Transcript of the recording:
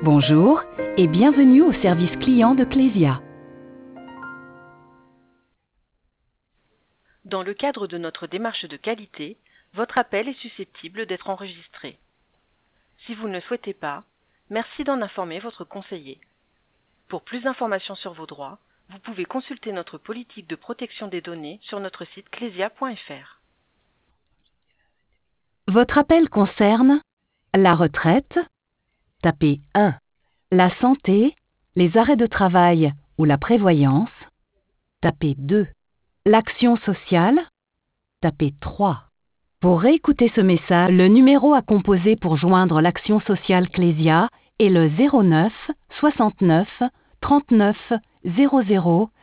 Bonjour et bienvenue au service client de Clésia. Dans le cadre de notre démarche de qualité, votre appel est susceptible d'être enregistré. Si vous ne le souhaitez pas, merci d'en informer votre conseiller. Pour plus d'informations sur vos droits, vous pouvez consulter notre politique de protection des données sur notre site clesia.fr. Votre appel concerne la retraite, tapez 1. La santé, les arrêts de travail ou la prévoyance, tapez 2. L'action sociale, tapez 3. Pour réécouter ce message, le numéro à composer pour joindre l'action sociale Clésia est le 09 69 39 00